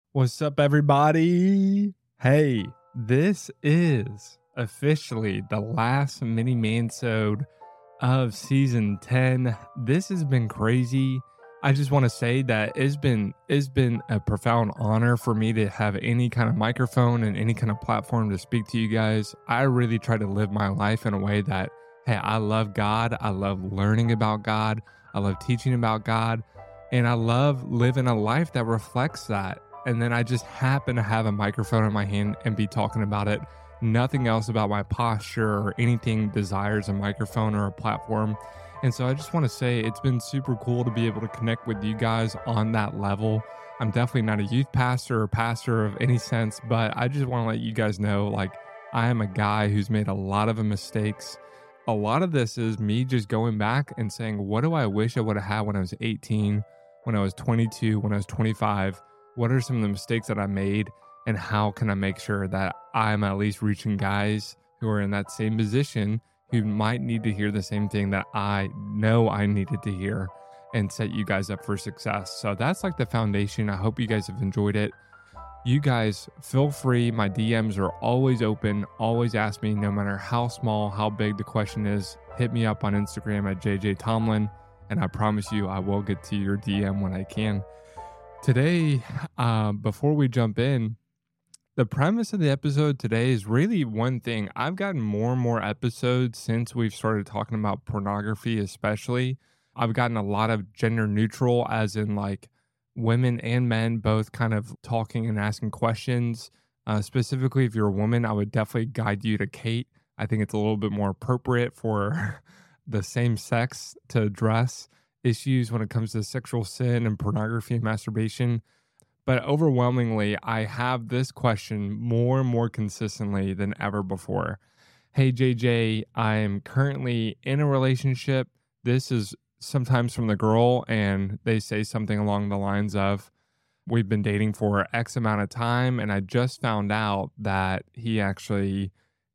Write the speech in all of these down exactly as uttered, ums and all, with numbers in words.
What's up, everybody? Hey, this is officially the last mini mansode of season ten. This has been crazy. I just want to say that it's been it's been a profound honor for me to have any kind of microphone and any kind of platform to speak to you guys. I really try to live my life in a way that, hey, I love God. I love learning about God. I love teaching about God. And I love living a life that reflects that. And then I just happen to have a microphone in my hand and be talking about it. Nothing else about my posture or anything desires a microphone or a platform. And so I just want to say it's been super cool to be able to connect with you guys on that level. I'm definitely not a youth pastor or pastor of any sense, but I just want to let you guys know, like, I am a guy who's made a lot of mistakes. A lot of this is me just going back and saying, what do I wish I would have had when I was eighteen, when I was twenty-two, when I was twenty-five? What are some of the mistakes that I made, and how can I make sure that I'm at least reaching guys who are in that same position who might need to hear the same thing that I know I needed to hear, and set you guys up for success. So that's like the foundation. I hope you guys have enjoyed it. You guys feel free. My D Ms are always open. Always ask me, no matter how small, how big the question is. Hit me up on Instagram at J J Tomlin, and I promise you I will get to your D M when I can. Today, uh, before we jump in, the premise of the episode today is really one thing. I've gotten more and more episodes since we've started talking about pornography, especially. I've gotten a lot of gender neutral, as in like women and men both kind of talking and asking questions. Uh, specifically, if you're a woman, I would definitely guide you to Kate. I think it's a little bit more appropriate for the same sex to address issues when it comes to sexual sin and pornography and masturbation. But overwhelmingly, I have this question more and more consistently than ever before. Hey, J J, I'm currently in a relationship. This is sometimes from the girl, and they say something along the lines of, we've been dating for X amount of time, and I just found out that he actually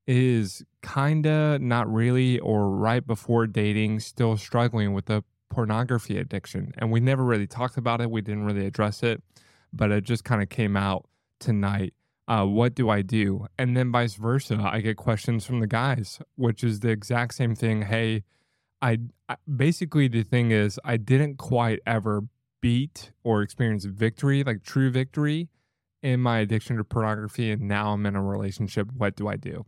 is kinda, not really, or right before dating, still struggling with the pornography addiction. And we never really talked about it. We didn't really address it, but it just kind of came out tonight. Uh, what do I do? And then vice versa. I get questions from the guys, which is the exact same thing. Hey, I, I basically the thing is I didn't quite ever beat or experience victory, like true victory in my addiction to pornography. And now I'm in a relationship. What do I do?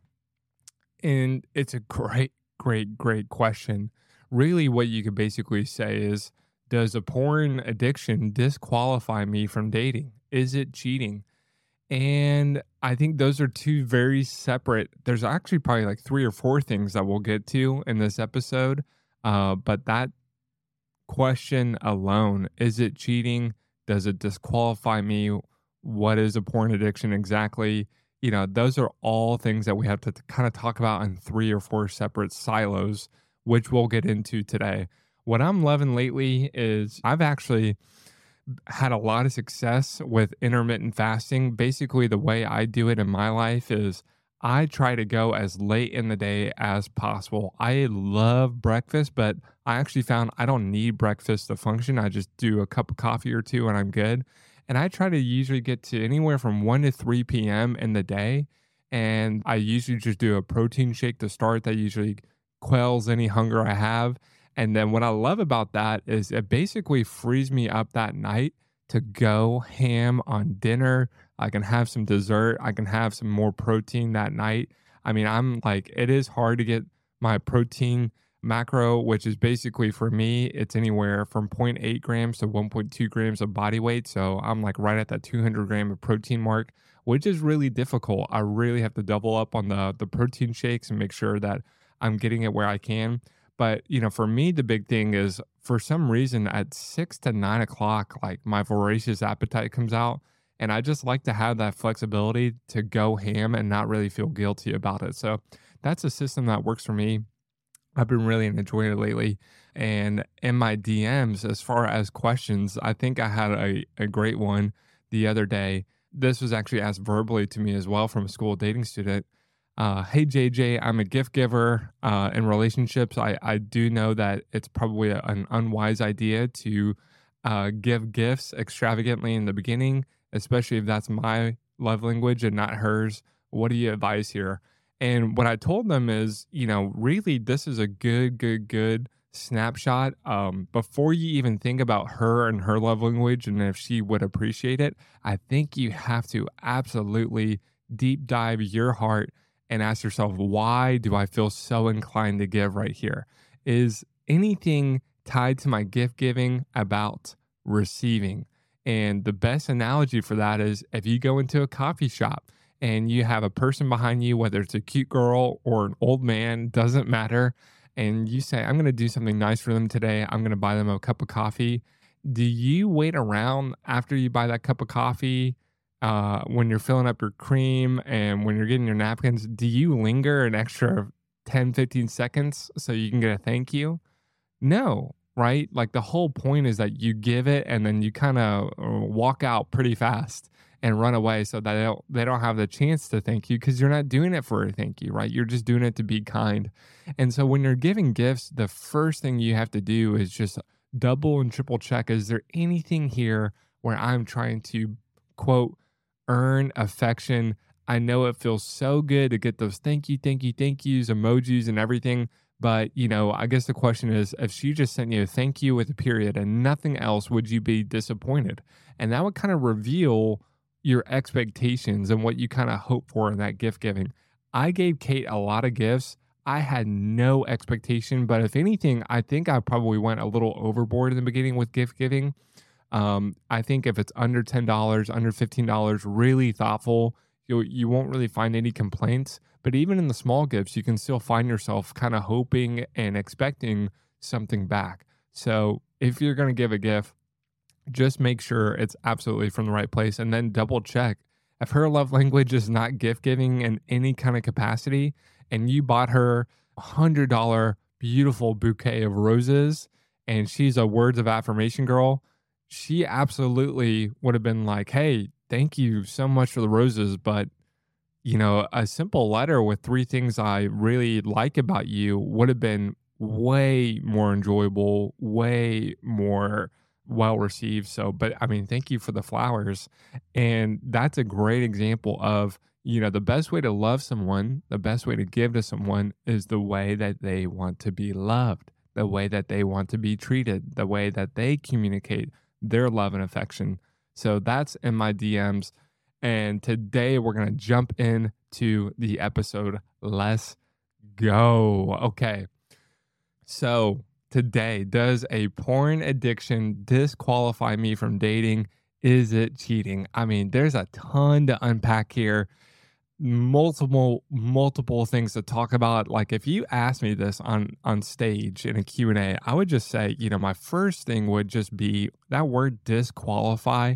And it's a great, great, great question. Really, what you could basically say is, does a porn addiction disqualify me from dating? Is it cheating? And I think those are two very separate. There's actually probably like three or four things that we'll get to in this episode. Uh, but that question alone, is it cheating? Does it disqualify me? What is a porn addiction exactly? You know, those are all things that we have to kind of talk about in three or four separate silos, which we'll get into today. What I'm loving lately is I've actually had a lot of success with intermittent fasting. Basically, the way I do it in my life is I try to go as late in the day as possible. I love breakfast, but I actually found I don't need breakfast to function. I just do a cup of coffee or two and I'm good. And I try to usually get to anywhere from one to three p.m. in the day. And I usually just do a protein shake to start. That usually quells any hunger I have. And then what I love about that is it basically frees me up that night to go ham on dinner. I can have some dessert. I can have some more protein that night. I mean, I'm like, it is hard to get my protein macro, which is basically for me, it's anywhere from zero point eight grams to one point two grams of body weight. So I'm like right at that two hundred gram of protein mark, which is really difficult. I really have to double up on the, the protein shakes and make sure that I'm getting it where I can. But, you know, for me, the big thing is for some reason at six to nine o'clock, like my voracious appetite comes out. And I just like to have that flexibility to go ham and not really feel guilty about it. So that's a system that works for me. I've been really enjoying it lately. And in my D Ms, as far as questions, I think I had a, a great one the other day. This was actually asked verbally to me as well from a school dating student. Uh, hey, J J, I'm a gift giver uh, in relationships. I, I do know that it's probably a, an unwise idea to uh, give gifts extravagantly in the beginning especially if that's my love language and not hers. What do you advise here? And what I told them is, you know, really, this is a good, good, good snapshot. Um, before you even think about her and her love language and if she would appreciate it, I think you have to absolutely deep dive your heart and ask yourself, why do I feel so inclined to give right here? Is anything tied to my gift giving about receiving? And the best analogy for that is if you go into a coffee shop and you have a person behind you, whether it's a cute girl or an old man, doesn't matter, and you say, I'm going to do something nice for them today. I'm going to buy them a cup of coffee. Do you wait around after you buy that cup of coffee uh, when you're filling up your cream and when you're getting your napkins? Do you linger an extra ten, fifteen seconds so you can get a thank you? No, right? Like the whole point is that you give it and then you kind of walk out pretty fast and run away so that they don't, they don't have the chance to thank you because you're not doing it for a thank you, right? You're just doing it to be kind. And so when you're giving gifts, the first thing you have to do is just double and triple check. Is there anything here where I'm trying to, quote, earn affection? I know it feels so good to get those thank you, thank you, thank yous, emojis and everything. But, you know, I guess the question is, if she just sent you a thank you with a period and nothing else, would you be disappointed? And that would kind of reveal your expectations and what you kind of hope for in that gift giving. I gave Kate a lot of gifts. I had no expectation, but if anything, I think I probably went a little overboard in the beginning with gift giving. Um, I think if it's under ten dollars, under fifteen dollars, really thoughtful, you you won't really find any complaints. But even in the small gifts, you can still find yourself kind of hoping and expecting something back. So if you're going to give a gift, just make sure it's absolutely from the right place and then double check. If her love language is not gift giving in any kind of capacity and you bought her a one hundred dollars beautiful bouquet of roses and she's a words of affirmation girl, she absolutely would have been like, hey, thank you so much for the roses, but you know, a simple letter with three things I really like about you would have been way more enjoyable, way more well received. So, but I mean, thank you for the flowers. And that's a great example of, you know, the best way to love someone, the best way to give to someone is the way that they want to be loved, the way that they want to be treated, the way that they communicate their love and affection. So that's in my D Ms. And today we're going to jump into the episode. Let's go. Okay. So today, does a porn addiction disqualify me from dating? Is it cheating? I mean, there's a ton to unpack here. Multiple, multiple things to talk about. Like if you asked me this on, on stage in a Q and A, I would just say, you know, my first thing would just be that word disqualify.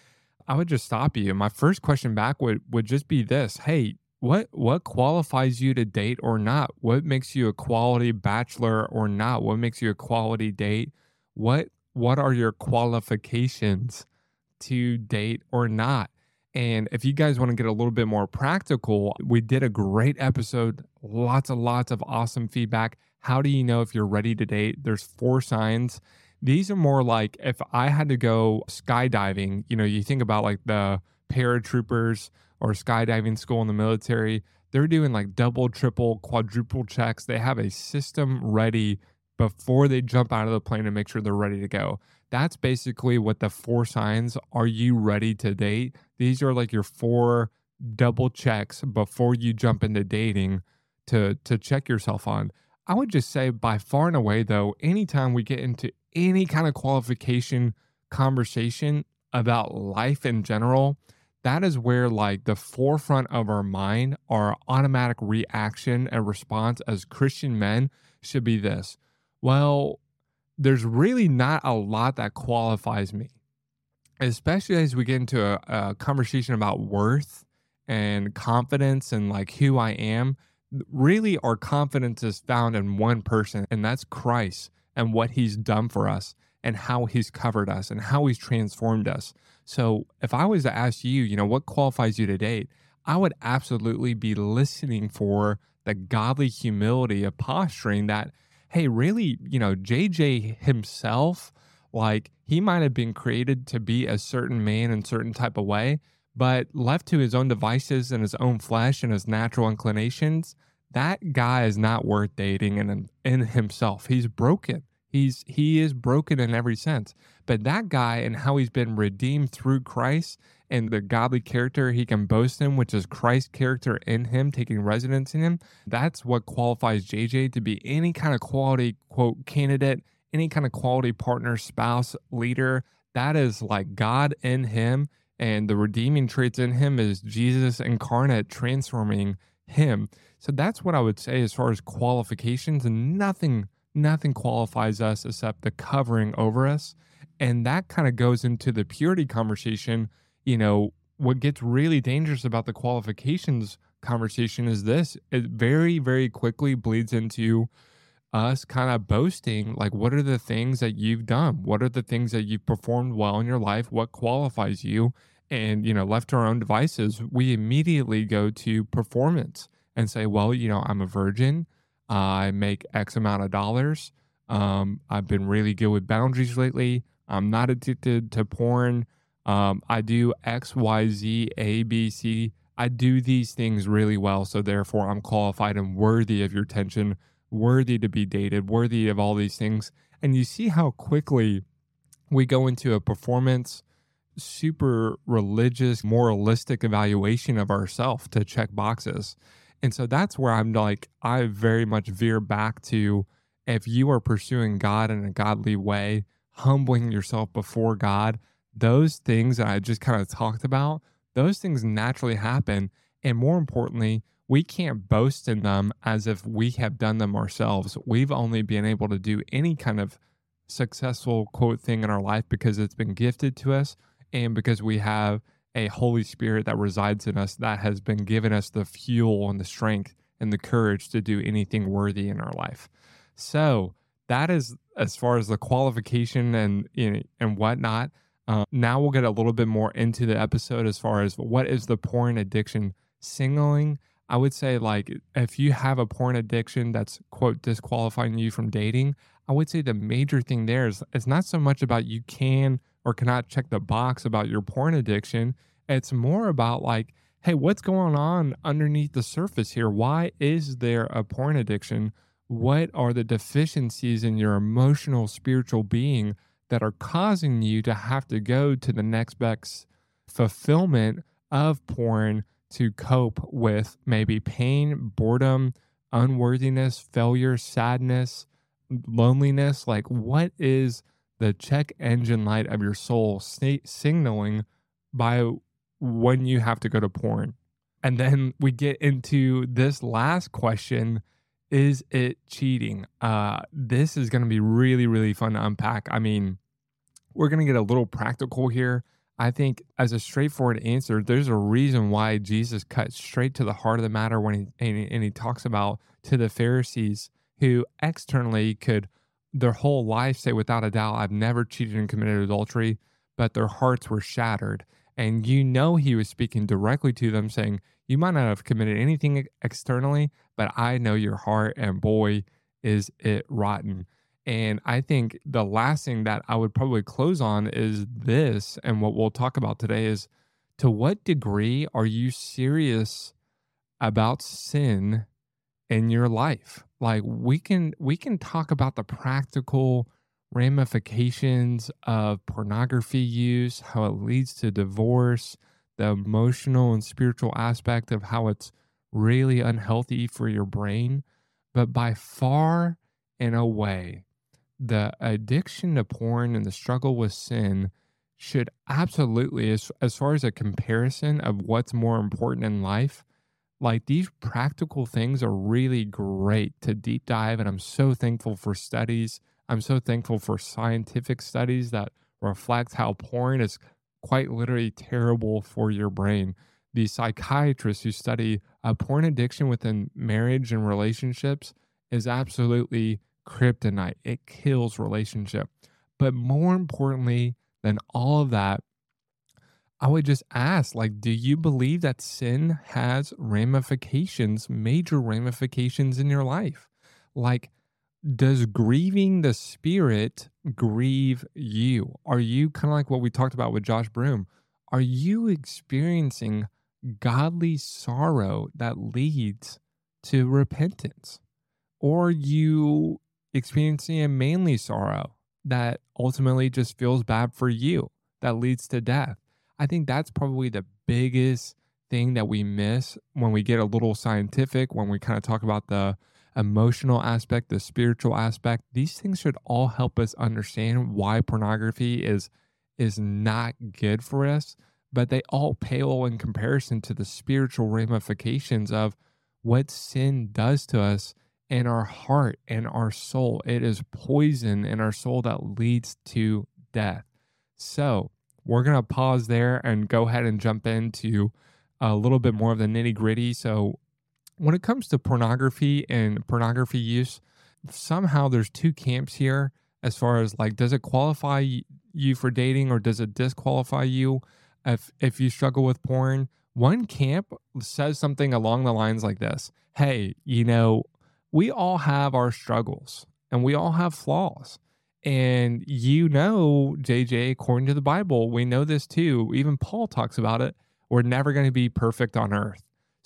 I would just stop you. My first question back would, would just be this. Hey, what what qualifies you to date or not? What makes you a quality bachelor or not? What makes you a quality date? What what are your qualifications to date or not? And if you guys want to get a little bit more practical, we did a great episode, lots and lots of awesome feedback. How do you know if you're ready to date? There's four signs. These are more like if I had to go skydiving, you know, you think about like the paratroopers or skydiving school in the military, they're doing like double, triple, quadruple checks. They have a system ready before they jump out of the plane to make sure they're ready to go. That's basically what the four signs. Are you ready to date? These are like your four double checks before you jump into dating to, to check yourself on. I would just say by far and away though, anytime we get into any kind of qualification conversation about life in general, that is where like the forefront of our mind, our automatic reaction and response as Christian men should be this. Well, there's really not a lot that qualifies me, especially as we get into a, a conversation about worth and confidence and like who I am. Really, our confidence is found in one person, and that's Christ and what he's done for us and how he's covered us and how he's transformed us. So if I was to ask you, you know, what qualifies you to date, I would absolutely be listening for the godly humility of posturing that, hey, really, you know, J J himself, like he might have been created to be a certain man in a certain type of way, but left to his own devices and his own flesh and his natural inclinations, that guy is not worth dating in in himself. He's broken. He's he is broken in every sense. But that guy and how he's been redeemed through Christ and the godly character he can boast in, which is Christ's character in him, taking residence in him, that's what qualifies J J to be any kind of quality, quote, candidate, any kind of quality partner, spouse, leader. That is like God in him, and the redeeming traits in him is Jesus incarnate transforming him. So that's what I would say as far as qualifications, and nothing nothing qualifies us except the covering over us. And that kind of goes into the purity conversation. You know, what gets really dangerous about the qualifications conversation is this: it very, very quickly bleeds into us kind of boasting, like, what are the things that you've done? What are the things that you've performed well in your life? What qualifies you? And, you know, left to our own devices, we immediately go to performance and say, well, you know, I'm a virgin. I make X amount of dollars. Um, I've been really good with boundaries lately. I'm not addicted to porn. Um, I do X, Y, Z, A, B, C. I do these things really well. So therefore, I'm qualified and worthy of your attention, worthy to be dated, worthy of all these things. And you see how quickly we go into a performance, super religious, moralistic evaluation of ourselves to check boxes. And so that's where I'm like, I very much veer back to, if you are pursuing God in a godly way, humbling yourself before God, those things that I just kind of talked about, those things naturally happen. And more importantly, we can't boast in them as if we have done them ourselves. We've only been able to do any kind of successful, quote, thing in our life because it's been gifted to us and because we have a Holy Spirit that resides in us that has been given us the fuel and the strength and the courage to do anything worthy in our life. So that is as far as the qualification and, you know, and whatnot. Uh, now we'll get a little bit more into the episode as far as what is the porn addiction signaling. I would say, like, if you have a porn addiction that's, quote, disqualifying you from dating, I would say the major thing there is it's not so much about you can or cannot check the box about your porn addiction. It's more about like, hey, what's going on underneath the surface here? Why is there a porn addiction? What are the deficiencies in your emotional, spiritual being that are causing you to have to go to the next best fulfillment of porn to cope with maybe pain, boredom, unworthiness, failure, sadness, loneliness? Like, what is the check engine light of your soul sna- signaling by when you have to go to porn? And then we get into this last question: is it cheating? Uh, this is going to be really, really fun to unpack. I mean, we're going to get a little practical here. I think as a straightforward answer, there's a reason why Jesus cut straight to the heart of the matter when he, and he, and he talks about to the Pharisees who externally could their whole life say without a doubt, I've never cheated and committed adultery, but their hearts were shattered. And you know he was speaking directly to them saying, you might not have committed anything externally, but I know your heart, and boy, is it rotten. And I think the last thing that I would probably close on is this, and what we'll talk about today is, to what degree are you serious about sin in your life? Like, we can we can talk about the practical ramifications of pornography use, how it leads to divorce, the emotional and spiritual aspect of how it's really unhealthy for your brain. But by far and away, the addiction to porn and the struggle with sin should absolutely, as, as far as a comparison of what's more important in life, like, these practical things are really great to deep dive. And I'm so thankful for studies. I'm so thankful for scientific studies that reflect how porn is quite literally terrible for your brain. The psychiatrists who study uh, porn addiction within marriage and relationships is absolutely kryptonite. It kills relationship. But more importantly than all of that, I would just ask, like, do you believe that sin has ramifications, major ramifications in your life? Like, Does grieving the Spirit grieve you? Are you kind of like what we talked about with Josh Broom? Are you experiencing godly sorrow that leads to repentance? Or are you experiencing a manly sorrow that ultimately just feels bad for you, that leads to death? I think that's probably the biggest thing that we miss when we get a little scientific, when we kind of talk about the emotional aspect, the spiritual aspect. These things should all help us understand why pornography is is not good for us, but they all pale in comparison to the spiritual ramifications of what sin does to us in our heart and our soul. It is poison in our soul that leads to death. So we're going to pause there and go ahead and jump into a little bit more of the nitty gritty. So when it comes to pornography and pornography use, somehow there's two camps here as far as like, does it qualify you for dating or does it disqualify you if, if you struggle with porn? One camp says something along the lines like this: hey, you know, we all have our struggles and we all have flaws. And you know, J J, according to the Bible, we know this too. Even Paul talks about it. We're never going to be perfect on earth.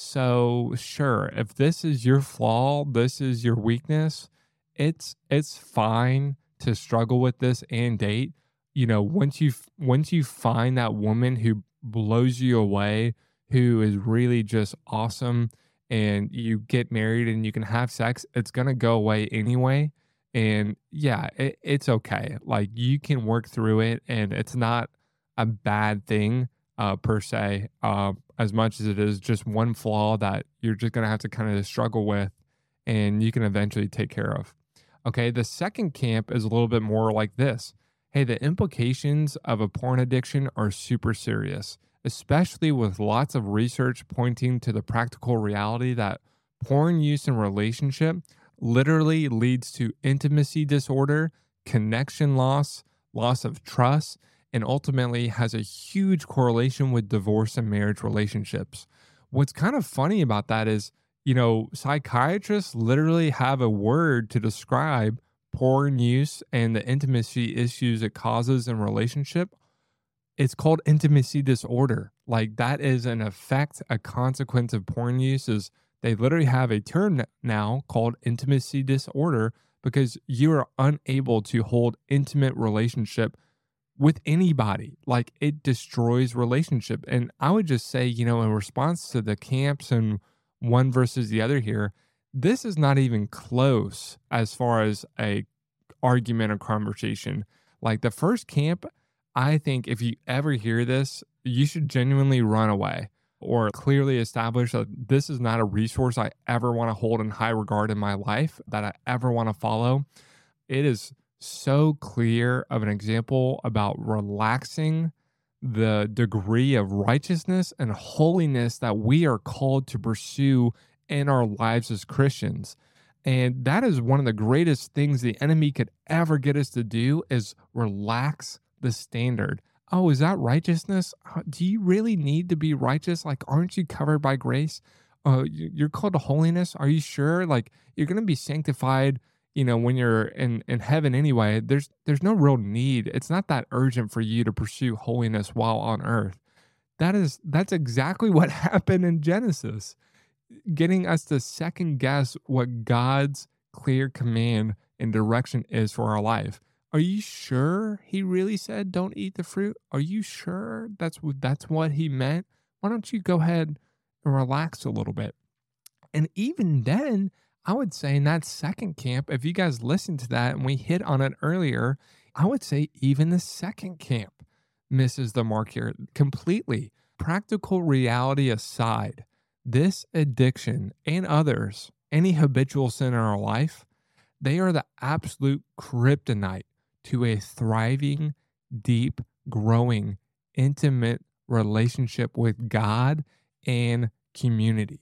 So sure, if this is your flaw, this is your weakness, it's it's fine to struggle with this and date. You know, once you once you find that woman who blows you away, who is really just awesome, and you get married and you can have sex, it's going to go away anyway. And yeah, it, it's okay. Like, you can work through it and it's not a bad thing uh, per se, uh, as much as it is just one flaw that you're just going to have to kind of struggle with and you can eventually take care of. Okay, the second camp is a little bit more like this. Hey, the implications of a porn addiction are super serious, especially with lots of research pointing to the practical reality that porn use in relationship literally leads to intimacy disorder, connection loss, loss of trust, and ultimately has a huge correlation with divorce and marriage relationships. What's kind of funny about that is, you know, psychiatrists literally have a word to describe porn use and the intimacy issues it causes in relationship. It's called intimacy disorder. Like, that is an effect, a consequence of porn use. Is they literally have a term now called intimacy disorder because you are unable to hold intimate relationship with anybody. Like, it destroys relationship. And I would just say, you know, in response to the camps and one versus the other here, this is not even close as far as a argument or conversation. Like, the first camp, I think if you ever hear this, you should genuinely run away or clearly establish that this is not a resource I ever want to hold in high regard in my life, that I ever want to follow. It is so clear of an example about relaxing the degree of righteousness and holiness that we are called to pursue in our lives as Christians. And that is one of the greatest things the enemy could ever get us to do, is relax the standard. Oh, is that righteousness? Do you really need to be righteous? Like, aren't you covered by grace? Uh, you're called to holiness. Are you sure? Like, you're going to be sanctified, you know, when you're in, in heaven anyway. There's there's no real need. It's not that urgent for you to pursue holiness while on earth. That is that's exactly what happened in Genesis, getting us to second guess what God's clear command and direction is for our life. Are you sure he really said don't eat the fruit? Are you sure that's what that's what he meant? Why don't you go ahead and relax a little bit? And even then, I would say in that second camp, if you guys listened to that and we hit on it earlier, I would say even the second camp misses the mark here completely. Practical reality aside, this addiction and others, any habitual sin in our life, they are the absolute kryptonite to a thriving, deep, growing, intimate relationship with God and community.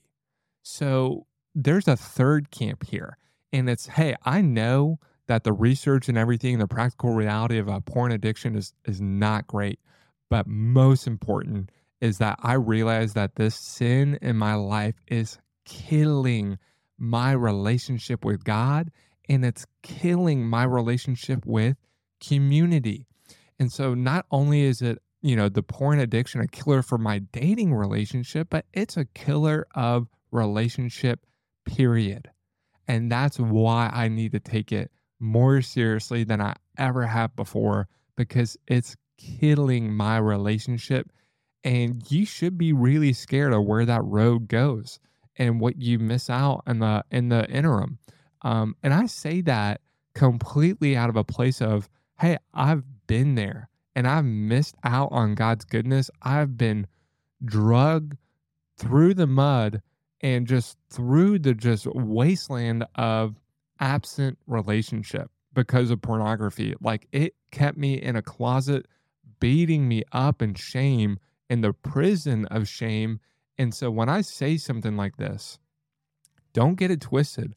So there's a third camp here, and it's, hey, I know that the research and everything, the practical reality of a porn addiction is is not great, but most important is that I realize that this sin in my life is killing my relationship with God and it's killing my relationship with community. And so not only is it, you know, the porn addiction a killer for my dating relationship, but it's a killer of relationship, period. And that's why I need to take it more seriously than I ever have before, because it's killing my relationship. And you should be really scared of where that road goes and what you miss out in the in the interim. Um, and I say that completely out of a place of, hey, I've been there and I've missed out on God's goodness. I've been drugged through the mud and just through the just wasteland of absent relationship because of pornography. Like, it kept me in a closet, beating me up in shame, in the prison of shame. And so when I say something like this, don't get it twisted.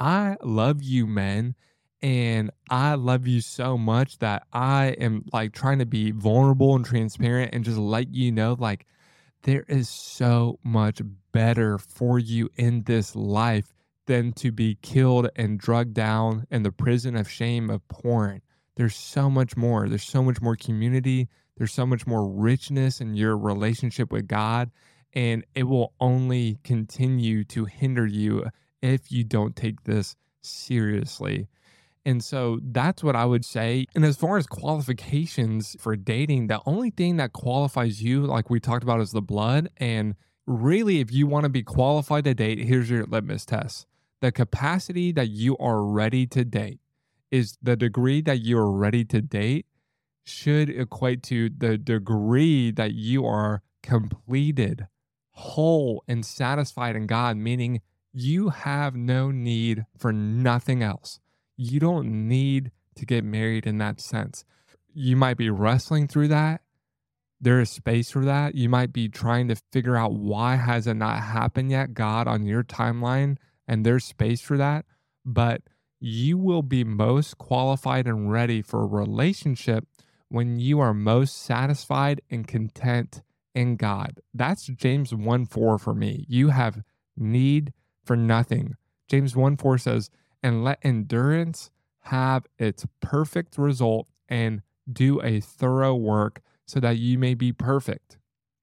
I love you, men. And I love you so much that I am like trying to be vulnerable and transparent and just let you know, like, there is so much better for you in this life than to be killed and drugged down in the prison of shame of porn. There's so much more. There's so much more community. There's so much more richness in your relationship with God. And it will only continue to hinder you if you don't take this seriously. And so that's what I would say. And as far as qualifications for dating, the only thing that qualifies you, like we talked about, is the blood. And really, if you want to be qualified to date, here's your litmus test. The capacity that you are ready to date is the degree that you are ready to date should equate to the degree that you are completed, whole, and satisfied in God, meaning you have no need for nothing else. You don't need to get married in that sense. You might be wrestling through that. There is space for that. You might be trying to figure out why has it not happened yet, God, on your timeline, and there's space for that. But you will be most qualified and ready for a relationship when you are most satisfied and content in God. That's James one four for me. You have need for nothing. James one four says, and let endurance have its perfect result, and do a thorough work so that you may be perfect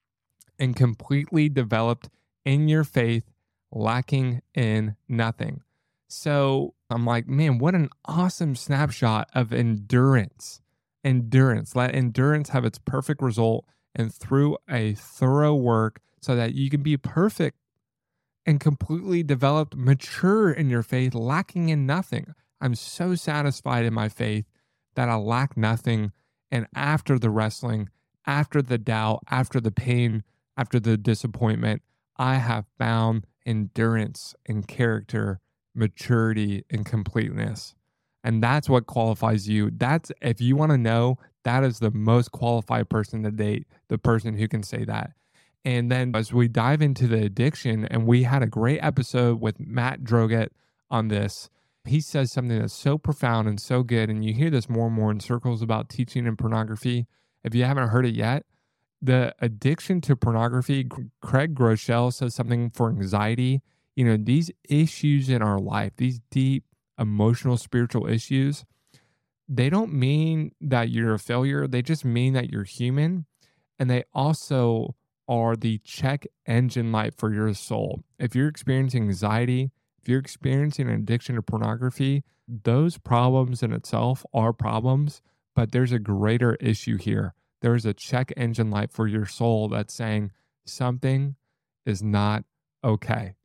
and completely developed in your faith, lacking in nothing. So I'm like, man, what an awesome snapshot of endurance. Endurance. Let endurance have its perfect result, and through a thorough work so that you can be perfect and completely developed, mature in your faith, lacking in nothing. I'm so satisfied in my faith that I lack nothing. And after the wrestling, after the doubt, after the pain, after the disappointment, I have found endurance and character, maturity, and completeness. And that's what qualifies you. That's, if you want to know, that is the most qualified person to date, the person who can say that. And then as we dive into the addiction, and we had a great episode with Matt Droget on this, he says something that's so profound and so good. And you hear this more and more in circles about teaching and pornography. If you haven't heard it yet, the addiction to pornography, Craig Groeschel says something for anxiety. You know, these issues in our life, these deep emotional, spiritual issues, they don't mean that you're a failure. They just mean that you're human. And they also are the check engine light for your soul. If you're experiencing anxiety, if you're experiencing an addiction to pornography, those problems in itself are problems, but there's a greater issue here. There's a check engine light for your soul that's saying something is not okay.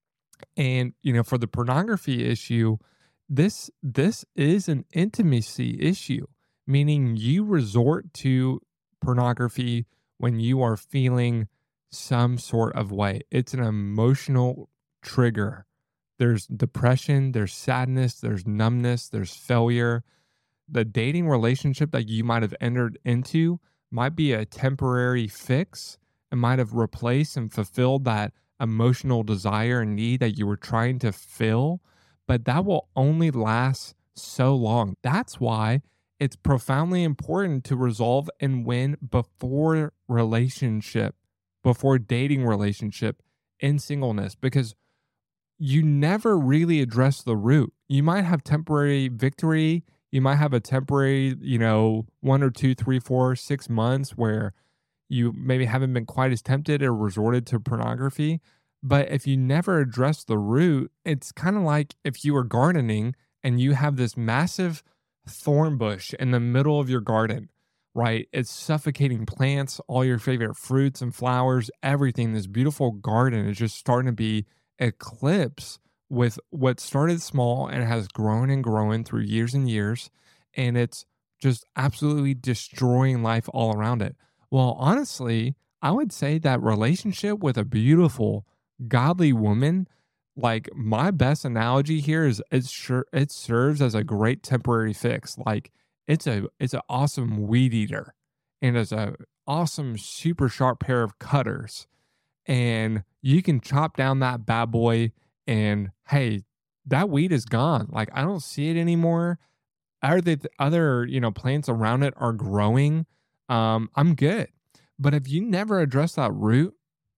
And, you know, for the pornography issue, this this is an intimacy issue, meaning you resort to pornography when you are feeling some sort of way. It's an emotional trigger. There's depression, there's sadness, there's numbness, there's failure. The dating relationship that you might have entered into might be a temporary fix. It might have replaced and fulfilled that emotional desire and need that you were trying to fill, but that will only last so long. That's why it's profoundly important to resolve and win before relationship, before dating relationship in singleness, because you never really address the root. You might have temporary victory. You might have a temporary, you know, one or two, three, four, six months where you maybe haven't been quite as tempted or resorted to pornography. But if you never address the root, it's kind of like if you were gardening and you have this massive thorn bush in the middle of your garden, right? It's suffocating plants, all your favorite fruits and flowers, everything. This beautiful garden is just starting to be eclipsed with what started small and has grown and grown through years and years. And it's just absolutely destroying life all around it. Well, honestly, I would say that relationship with a beautiful, godly woman, like my best analogy here is it's sure it serves as a great temporary fix. Like it's a it's an awesome weed eater and it's a awesome super sharp pair of cutters. And you can chop down that bad boy and hey, that weed is gone. Like I don't see it anymore. Are the other, you know, plants around it are growing, um, I'm good. But if you never address that root,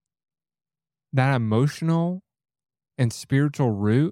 that emotional and spiritual root,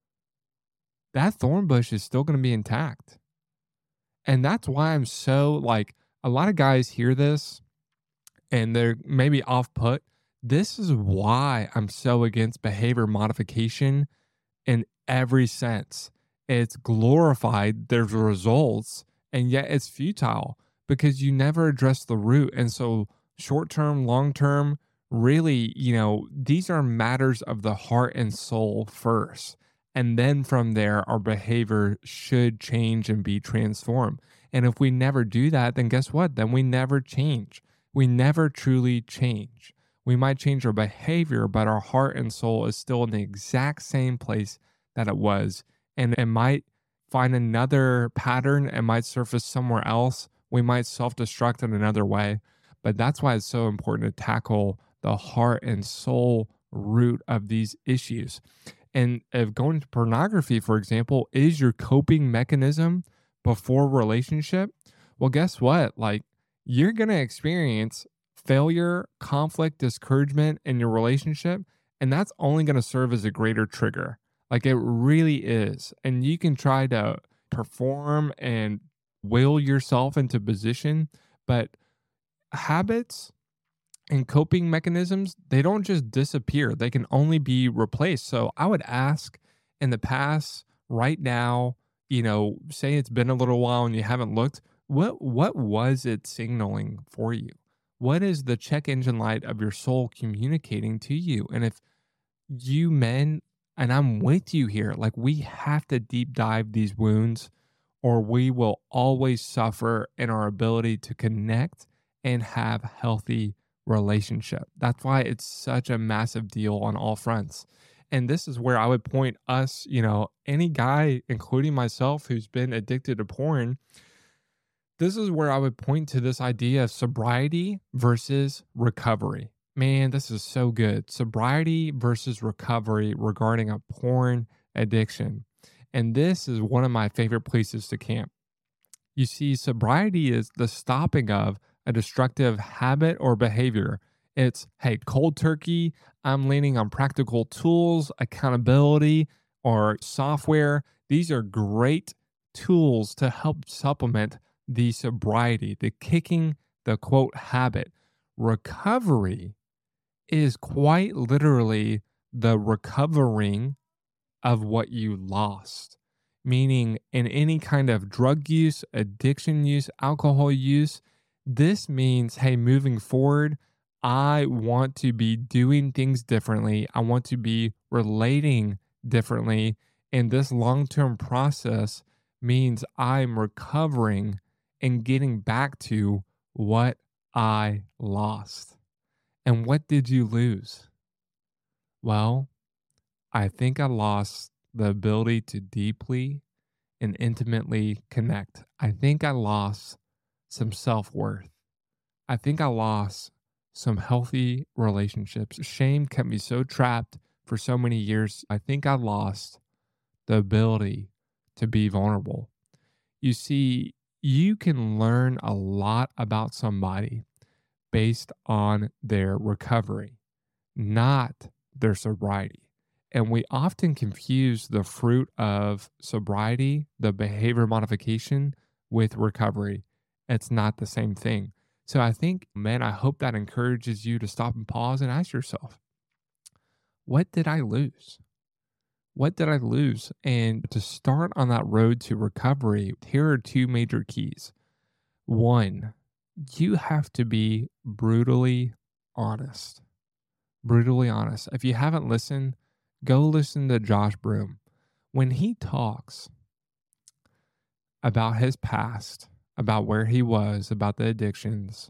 that thorn bush is still going to be intact. And that's why I'm so like, a lot of guys hear this and they're maybe off put. This is why I'm so against behavior modification in every sense. It's glorified, there's results, and yet it's futile because you never address the root. And so, short term, long term, really, you know, these are matters of the heart and soul first. And then from there, our behavior should change and be transformed. And if we never do that, then guess what? Then we never change. We never truly change. We might change our behavior, but our heart and soul is still in the exact same place that it was. And it might find another pattern, it might surface somewhere else. We might self destruct in another way. But that's why it's so important to tackle the heart and soul root of these issues. And if going to pornography, for example, is your coping mechanism before relationship, well, guess what? Like, you're going to experience failure, conflict, discouragement in your relationship, and that's only going to serve as a greater trigger. Like it really is. And you can try to perform and will yourself into position, but habits and coping mechanisms, they don't just disappear. They can only be replaced. So I would ask in the past, right now, you know, say it's been a little while and you haven't looked, what what was it signaling for you? What is the check engine light of your soul communicating to you? And if you men, and I'm with you here, like we have to deep dive these wounds or we will always suffer in our ability to connect and have healthy relationship. That's why it's such a massive deal on all fronts. And this is where I would point us, you know, any guy, including myself, who's been addicted to porn, this is where I would point to this idea of sobriety versus recovery. Man, this is so good. Sobriety versus recovery regarding a porn addiction. And this is one of my favorite places to camp. You see, sobriety is the stopping of a destructive habit or behavior. It's, hey, cold turkey, I'm leaning on practical tools, accountability, or software. These are great tools to help supplement the sobriety, the kicking the quote habit. Recovery is quite literally the recovering of what you lost. Meaning, in any kind of drug use, addiction use, alcohol use, this means, hey, moving forward, I want to be doing things differently. I want to be relating differently. And this long term process means I'm recovering and getting back to what I lost. And what did you lose? Well, I think I lost the ability to deeply and intimately connect. I think I lost some self worth. I think I lost some healthy relationships. Shame kept me so trapped for so many years. I think I lost the ability to be vulnerable. You see, you can learn a lot about somebody based on their recovery, not their sobriety. And we often confuse the fruit of sobriety, the behavior modification, with recovery. It's not the same thing. So I think, man, I hope that encourages you to stop and pause and ask yourself, what did I lose? What did I lose? And to start on that road to recovery, here are two major keys. One, you have to be brutally honest. Brutally honest. If you haven't listened, go listen to Josh Broome. When he talks about his past, about where he was, about the addictions,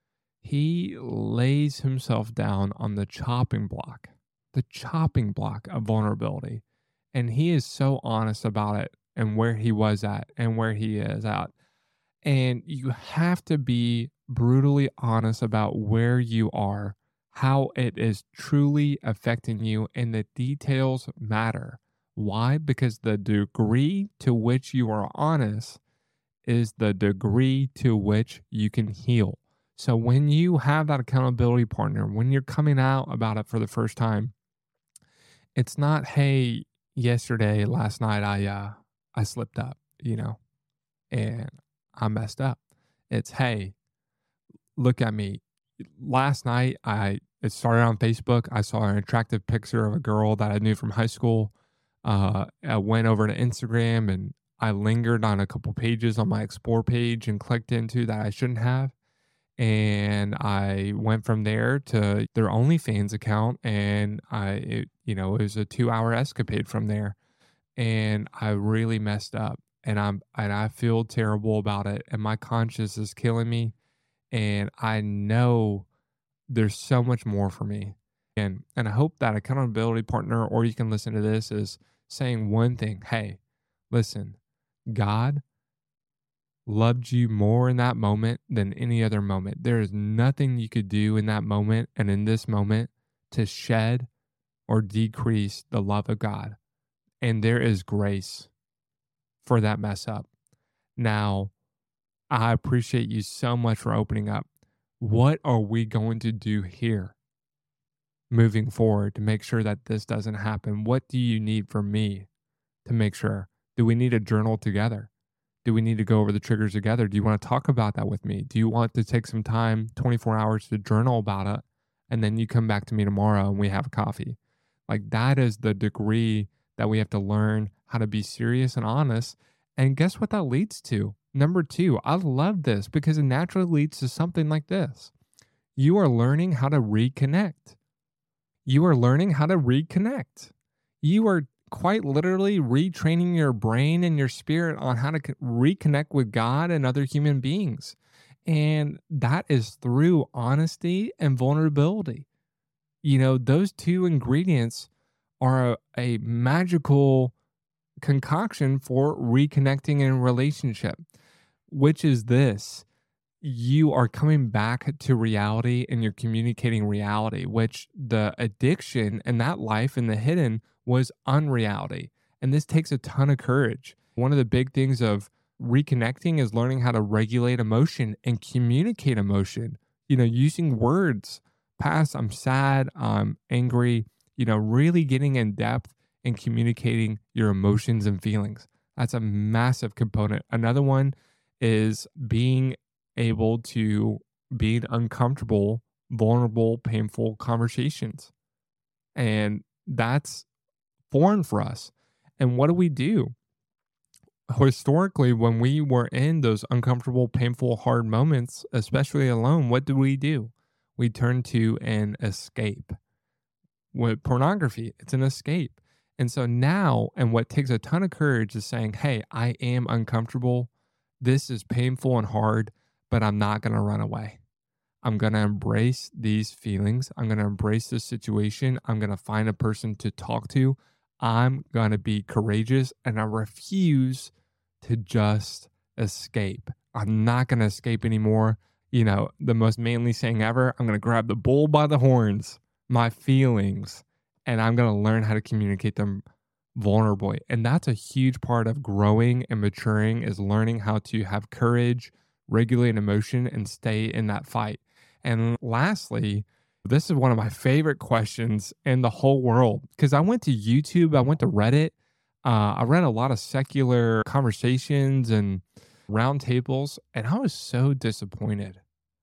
he lays himself down on the chopping block, the chopping block of vulnerability. And he is so honest about it and where he was at and where he is at. And you have to be brutally honest about where you are, how it is truly affecting you, and the details matter. Why? Because the degree to which you are honest is the degree to which you can heal. So when you have that accountability partner, when you're coming out about it for the first time, it's not, hey, yesterday, last night, I uh, I slipped up, you know, and I messed up. It's, hey, look at me. Last night, I it started on Facebook. I saw an attractive picture of a girl that I knew from high school. Uh, I went over to Instagram and I lingered on a couple pages on my Explore page and clicked into that I shouldn't have. And I went from there to their OnlyFans account, and I, it, you know, it was a two-hour escapade from there, and I really messed up, and I'm and I feel terrible about it, and my conscience is killing me, and I know there's so much more for me, and and I hope that accountability partner, or you can listen to this, is saying one thing: hey, listen, God loved you more in that moment than any other moment. There is nothing you could do in that moment and in this moment to shed or decrease the love of God. And there is grace for that mess up. Now, I appreciate you so much for opening up. What are we going to do here moving forward to make sure that this doesn't happen? What do you need from me to make sure? Do we need a journal together? Do we need to go over the triggers together? Do you want to talk about that with me? Do you want to take some time, twenty-four hours to journal about it? And then you come back to me tomorrow and we have a coffee. Like, that is the degree that we have to learn how to be serious and honest. And guess what that leads to? Number two, I love this because it naturally leads to something like this. You are learning how to reconnect. You are learning how to reconnect. You are quite literally retraining your brain and your spirit on how to reconnect with God and other human beings. And that is through honesty and vulnerability. You know, those two ingredients are a, a magical concoction for reconnecting in a relationship, which is this: you are coming back to reality and you're communicating reality, which the addiction and that life in the hidden was unreality. And this takes a ton of courage. One of the big things of reconnecting is learning how to regulate emotion and communicate emotion, you know, using words. Past, I'm sad, I'm angry, you know, really getting in depth and communicating your emotions and feelings. That's a massive component. Another one is being able to be in uncomfortable, vulnerable, painful conversations. And that's foreign for us. And what do we do? Historically, when we were in those uncomfortable, painful, hard moments, especially alone, what do we do? We turn to an escape. With pornography, it's an escape. And so now, and what takes a ton of courage is saying, hey, I am uncomfortable. This is painful and hard, but I'm not going to run away. I'm going to embrace these feelings. I'm going to embrace this situation. I'm going to find a person to talk to. I'm going to be courageous, and I refuse to just escape. I'm not going to escape anymore. You know, the most manly saying ever, I'm going to grab the bull by the horns, my feelings, and I'm going to learn how to communicate them vulnerably. And that's a huge part of growing and maturing, is learning how to have courage, regulate emotion, and stay in that fight. And lastly, This is one of my favorite questions in the whole world because I went to YouTube, I went to Reddit, uh, I read a lot of secular conversations and roundtables, and I was so disappointed.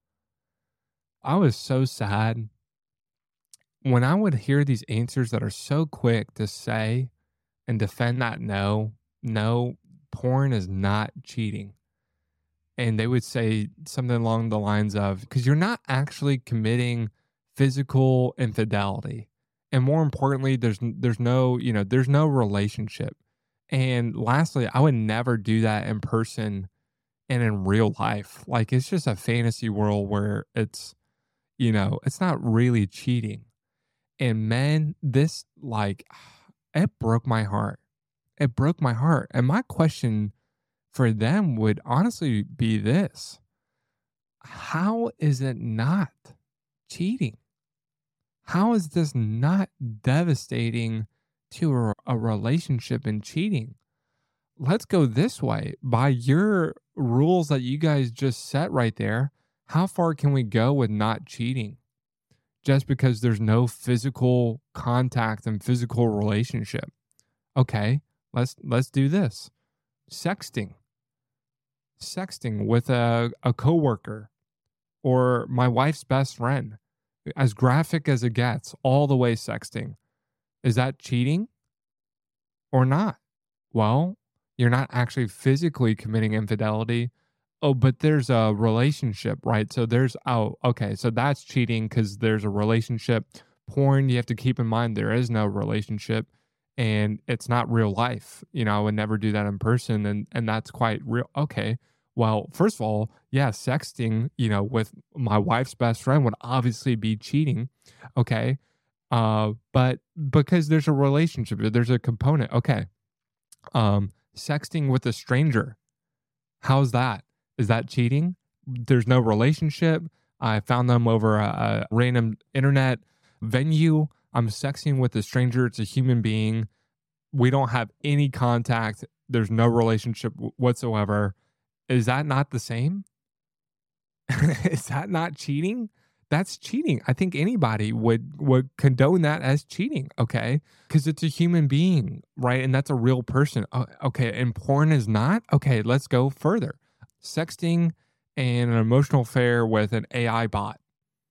I was so sad when I would hear these answers that are so quick to say and defend that no, no, porn is not cheating. And they would say something along the lines of, because you're not actually committing physical infidelity. And more importantly, there's n- there's no, you know, there's no relationship. And lastly, I would never do that in person and in real life. Like it's just a fantasy world where it's, you know, it's not really cheating. And man, this like it broke my heart. It broke my heart. And my question for them would honestly be this: how is it not cheating? How is this not devastating to a, a relationship and cheating? Let's go this way. By your rules that you guys just set right there, how far can we go with not cheating? Just because there's no physical contact and physical relationship. Okay, let's let's do this. Sexting. Sexting with a, a coworker or my wife's best friend. As graphic as it gets, all the way sexting. Is that cheating or not? Well, you're not actually physically committing infidelity. Oh, but there's a relationship, right? So there's, oh, okay. So that's cheating because there's a relationship. Porn, you have to keep in mind there is no relationship and it's not real life. You know, I would never do that in person. And, and that's quite real. Okay. Well, first of all, yeah, sexting, you know, with my wife's best friend would obviously be cheating. Okay. Uh, but because there's a relationship, there's a component. Okay. Um, sexting with a stranger. How's that? Is that cheating? There's no relationship. I found them over a, a random internet venue. I'm sexting with a stranger. It's a human being. We don't have any contact. There's no relationship whatsoever. Is that not the same? Is that not cheating? That's cheating. I think anybody would would condone that as cheating, okay? Because it's a human being, right? And that's a real person. Oh, okay, and porn is not? Okay, let's go further. Sexting and an emotional affair with an A I bot.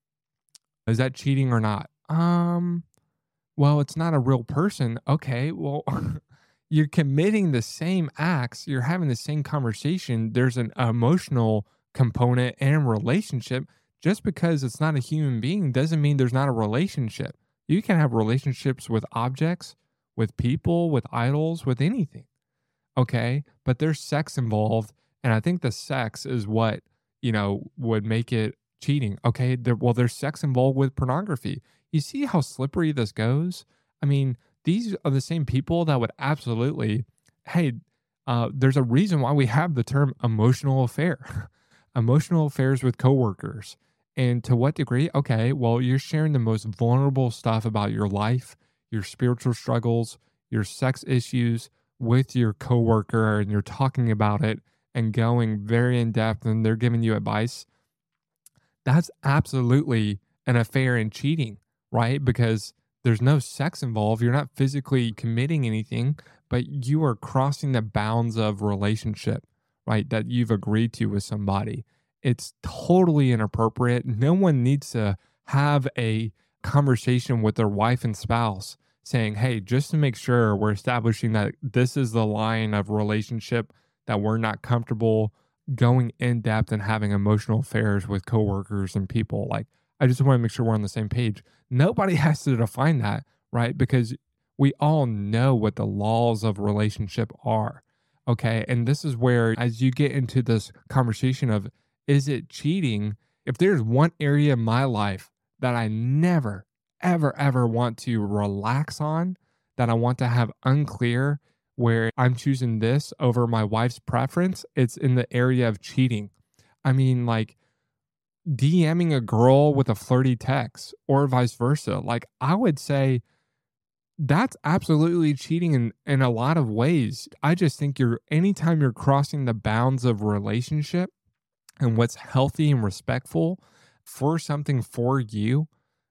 Is that cheating or not? Um, well, it's not a real person. Okay, well, you're committing the same acts, you're having the same conversation. There's an emotional component and relationship. Just because it's not a human being doesn't mean there's not a relationship. You can have relationships with objects, with people, with idols, with anything. Okay. But there's sex involved. And I think the sex is what, you know, would make it cheating. Okay. There, well, there's sex involved with pornography. You see how slippery this goes? I mean, these are the same people that would absolutely, hey, uh, there's a reason why we have the term emotional affair, emotional affairs with coworkers. And to what degree? Okay, well, you're sharing the most vulnerable stuff about your life, your spiritual struggles, your sex issues with your coworker, and you're talking about it and going very in depth, and they're giving you advice. That's absolutely an affair and cheating, right? Because there's no sex involved. You're not physically committing anything, but you are crossing the bounds of relationship, right? That you've agreed to with somebody. It's totally inappropriate. No one needs to have a conversation with their wife and spouse saying, hey, just to make sure we're establishing that this is the line of relationship that we're not comfortable going in depth and having emotional affairs with coworkers and people. Like, I just want to make sure we're on the same page. Nobody has to define that, right? Because we all know what the laws of relationship are. Okay. And this is where, as you get into this conversation of, is it cheating? If there's one area of my life that I never, ever, ever want to relax on, that I want to have unclear, where I'm choosing this over my wife's preference, it's in the area of cheating. I mean, like, DMing a girl with a flirty text or vice versa. Like, I would say that's absolutely cheating in, in a lot of ways. I just think you're, anytime you're crossing the bounds of relationship and what's healthy and respectful for something for you,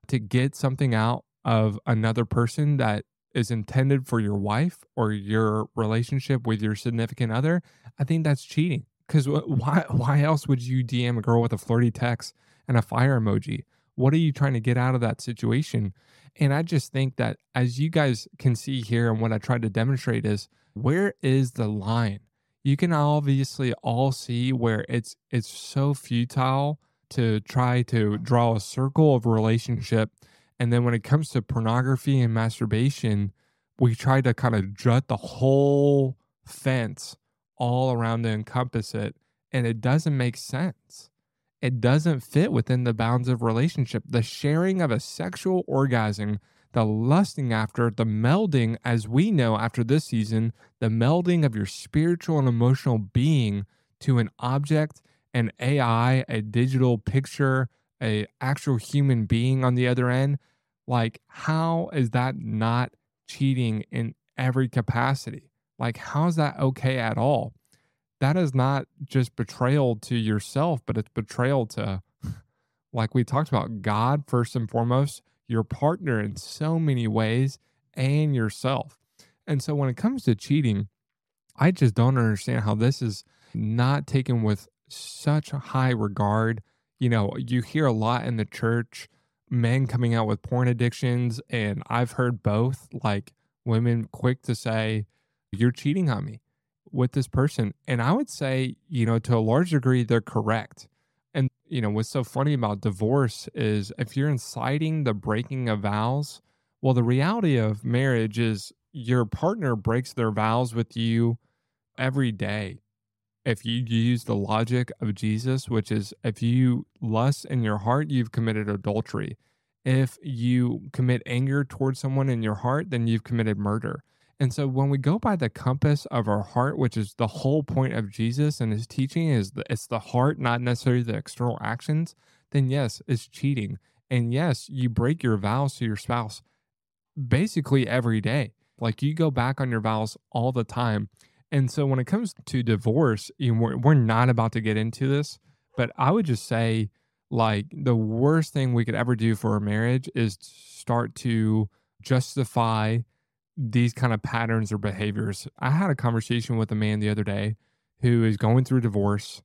to get something out of another person that is intended for your wife or your relationship with your significant other, I think that's cheating. Because why, why else would you D M a girl with a flirty text and a fire emoji? What are you trying to get out of that situation? And I just think that, as you guys can see here, and what I tried to demonstrate is, where is the line? You can obviously all see where it's it's so futile to try to draw a circle of relationship. And then when it comes to pornography and masturbation, we try to kind of jut the whole fence all around to encompass it. And it doesn't make sense. It doesn't fit within the bounds of relationship. The sharing of a sexual orgasm, the lusting after, the melding, as we know after this season, the melding of your spiritual and emotional being to an object, an A I, a digital picture, a actual human being on the other end. Like, how is that not cheating in every capacity? Like, how is that okay at all? That is not just betrayal to yourself, but it's betrayal to, like we talked about, God first and foremost, your partner in so many ways, and yourself. And so when it comes to cheating, I just don't understand how this is not taken with such a high regard. You know, you hear a lot in the church, men coming out with porn addictions, and I've heard both, like women quick to say, you're cheating on me with this person. And I would say, you know, to a large degree, they're correct. And, you know, what's so funny about divorce is, if you're inciting the breaking of vows, well, the reality of marriage is your partner breaks their vows with you every day. If you use the logic of Jesus, which is, if you lust in your heart, you've committed adultery. If you commit anger towards someone in your heart, then you've committed murder. And so when we go by the compass of our heart, which is the whole point of Jesus and his teaching, is the, it's the heart, not necessarily the external actions, then yes, it's cheating. And yes, you break your vows to your spouse basically every day. Like, you go back on your vows all the time. And so when it comes to divorce, you know, we're, we're not about to get into this, but I would just say, like, the worst thing we could ever do for a marriage is start to justify these kind of patterns or behaviors. I had a conversation with a man the other day who is going through divorce,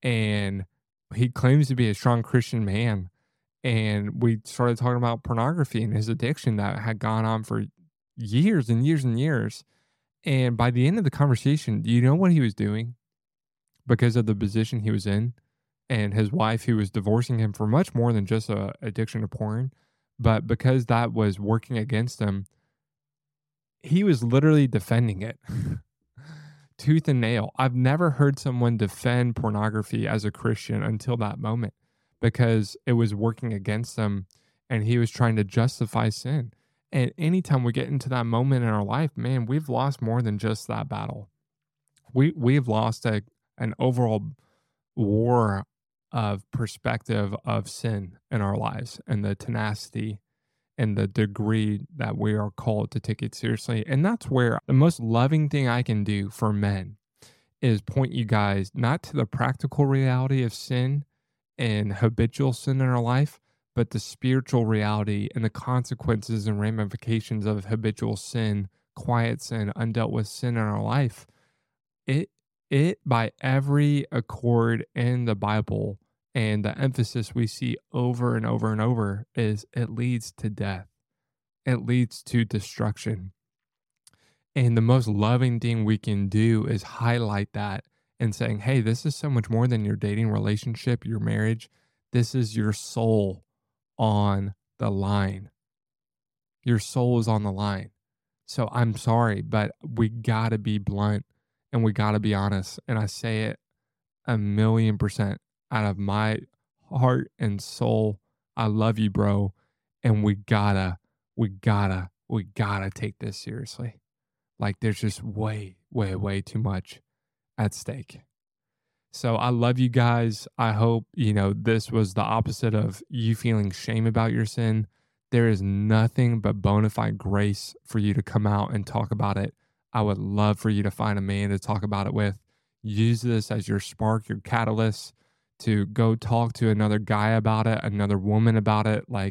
and he claims to be a strong Christian man. And we started talking about pornography and his addiction that had gone on for years and years and years. And by the end of the conversation, do you know what he was doing? Because of the position he was in, and his wife, who was divorcing him for much more than just a addiction to porn, but because that was working against him, he was literally defending it tooth and nail. I've never heard someone defend pornography as a Christian until that moment, because it was working against them and he was trying to justify sin. And anytime we get into that moment in our life, man, we've lost more than just that battle. We, we've lost a, an overall war of perspective of sin in our lives, and the tenacity and the degree that we are called to take it seriously. And that's where the most loving thing I can do for men is point you guys not to the practical reality of sin and habitual sin in our life, but the spiritual reality and the consequences and ramifications of habitual sin, quiet sin, undealt with sin in our life. It, it by every accord in the Bible, and the emphasis we see over and over and over, is it leads to death. It leads to destruction. And the most loving thing we can do is highlight that and saying, hey, this is so much more than your dating relationship, your marriage. This is your soul on the line. Your soul is on the line. So I'm sorry, but we got to be blunt and we got to be honest. And I say it a million percent out of my heart and soul. I love you, bro. And we gotta, we gotta, we gotta take this seriously. Like, there's just way, way, way too much at stake. So I love you guys. I hope, you know, this was the opposite of you feeling shame about your sin. There is nothing but bona fide grace for you to come out and talk about it. I would love for you to find a man to talk about it with. Use this as your spark, your catalyst to go talk to another guy about it, another woman about it. Like,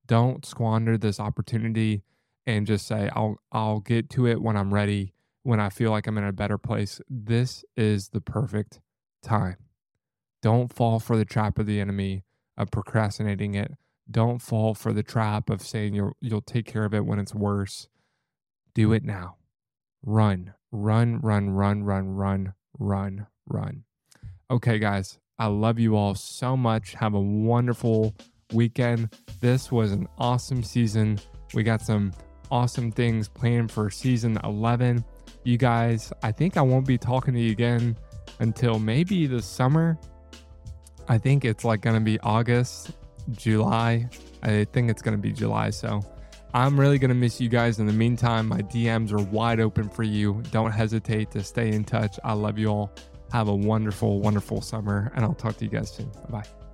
Don't squander this opportunity and just say, I'll, I'll get to it when I'm ready, when I feel like I'm in a better place. This is the perfect time. Don't fall for the trap of the enemy of procrastinating it. Don't fall for the trap of saying you'll, you'll take care of it when it's worse. Do it now. Run, run, run, run, run, run, run, run. Okay, guys, I love you all so much. Have a wonderful weekend. This was an awesome season. We got some awesome things planned for season eleven. You guys, I think I won't be talking to you again until maybe the summer. I think it's like going to be August, July. I think it's going to be July. So I'm really going to miss you guys. In the meantime, my D Ms are wide open for you. Don't hesitate to stay in touch. I love you all. Have a wonderful, wonderful summer, and I'll talk to you guys soon. Bye-bye.